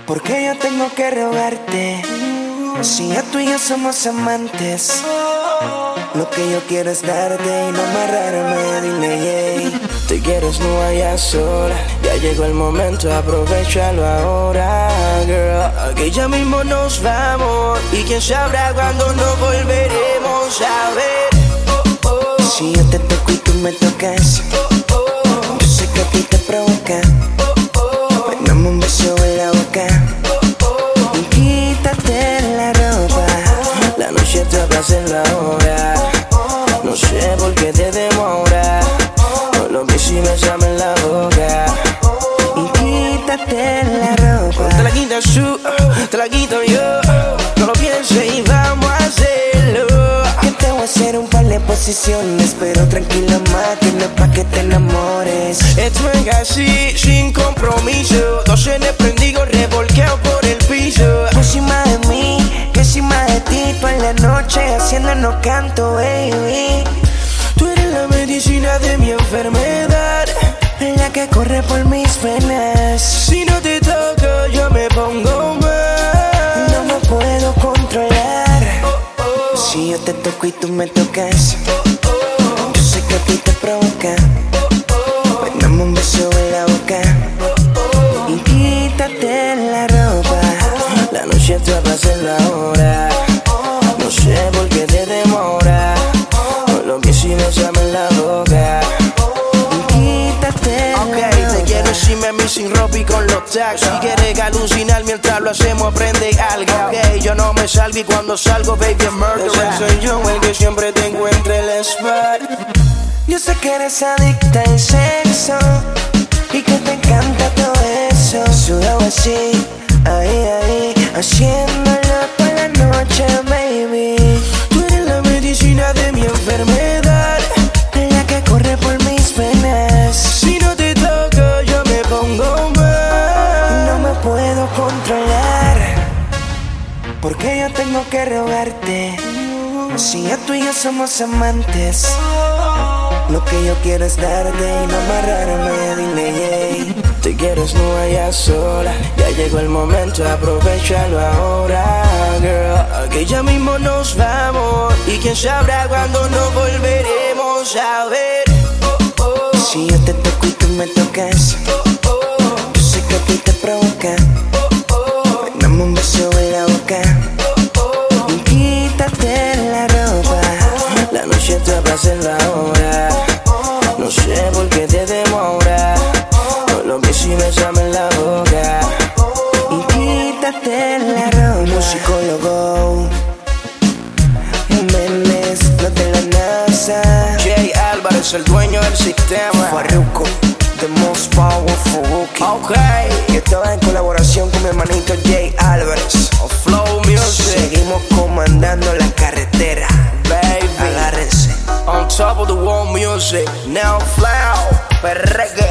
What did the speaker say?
Porque yo tengo que rogarte, si ya tú y yo somos amantes, lo que yo quiero es darte y no amarrarme, dile yeah. Te quieres no vayas sola, ya llegó el momento, aprovechalo ahora, girl. Que ya mismo nos vamos y quién sabrá cuándo nos volveremos a ver. Si yo te toco y tú me tocas, yo sé que a ti te provoca. Dame un beso en la boca y quítate la ropa. La noche te abraza en la hora, no sé por qué te demora. Lo que si me llama en la boca y quítate la ropa. Te la quitas tú, te la quito yo. No lo pienses y vamos a hacerlo. Que te voy a hacer un par de posiciones, pero tranquila más, que no es pa' que te enamores. Esto es así, sin compromiso. Dos cenes prendidos, revolqueados por el piso. Tú encima de mí, que encima de ti. Tú en la noche haciéndonos canto, baby. Tú eres la medicina de mi enfermedad, la que corre por mis venas. Si no te toco, yo me pongo mal. No me puedo controlar. Si yo te toco y tú me tocas, yo sé que a ti te provoca. Dame un beso en la boca y quítate la ropa. La noche te abraza en la hora, no sé por qué te demora. Lo que si me llama en la boca y quítate la ropa. Te quiero encima de mí sin ropa y con los tags. Si quieres alucinar mientras lo hacemos, aprende algo. Yo no me salgo y cuando salgo, baby, es murder. Soy yo el que siempre te encuentre el spot. Yo sé que eres adicta al sexo y que te encanta todo eso. Sudado así, ahí, haciéndolo por la noche, baby. Tú eres la medicina de mi enfermedad, la que corre por mis venas. Si no te toco, yo me pongo mal. No me puedo controlar, porque yo tengo que rogarte, si ya tú y yo somos amantes, lo que yo quiero es darte y no amarrarme, dile yeah. Te quieres no vayas sola, ya llegó el momento, aprovechalo ahora, girl. Que ya mismo nos vamos y quién sabrá cuándo nos volveremos a ver. Si yo te toco y tú me tocas, yo sé que a ti te provoca. Dame un beso en la boca y quítate la ropa. La noche te abraza en la hora, no sé por qué te demora. Lo que si me llama en la boca y quítate la ropa. Musicólogo Méndez, no de la NASA. Jay Álvarez, el dueño del sistema. Farruko, the most powerful rookie. Okay. Y estaba en colaboración con mi hermanito Jay Álvarez. Flow Music. Seguimos comandando la carretera, baby. Agárrense. On top of the world music, now flow, perreque.